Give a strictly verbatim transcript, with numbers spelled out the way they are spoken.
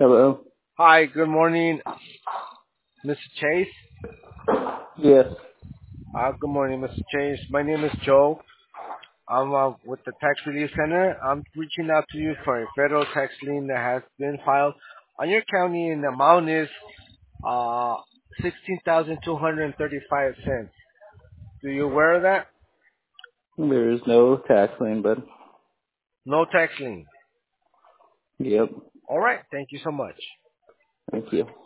Hello. Hi, good morning, mister Chase. Yes. Uh, good morning, mister Chase. My name is Joe. I'm uh, with the Tax Relief Center. I'm reaching out to you for a federal tax lien that has been filed on your county, and the amount is uh sixteen thousand two hundred thirty-five cents. Do you aware of that? There is no tax lien, but No tax lien. yep. All right. Thank you so much. Thank you.